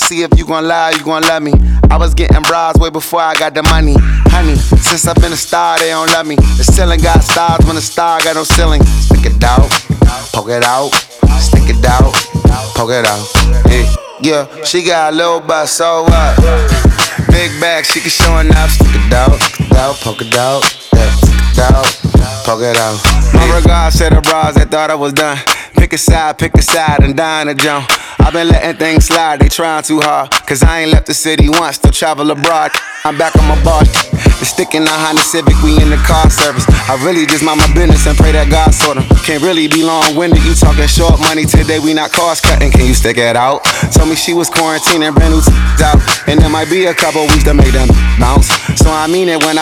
see if you gon' lie, you gon' love me. I was getting bras way before I got the money. Honey, since I've been a star, they don't love me. The ceiling got stars when the star got no ceiling. Stick it out, poke it out, stick it out, poke it out. Yeah, she got a little butt, so what? Big bag, she can show enough. Stick it out, poke it out, yeah, stick it out, poke it out. My regards to the bras that thought I was done. Pick a side, and dine a jump. I've been letting things slide, they trying too hard. Cause I ain't left the city once, still travel abroad. I'm back on my bar. The stick in the Honda Civic, we in the car service. I really just mind my business and pray that God sort 'em. Can't really be long-winded, you talking short money today, we not cost cutting. Can you stick it out? Told me she was quarantining, brand new out. And there might be a couple weeks to make them bounce. So I mean it when I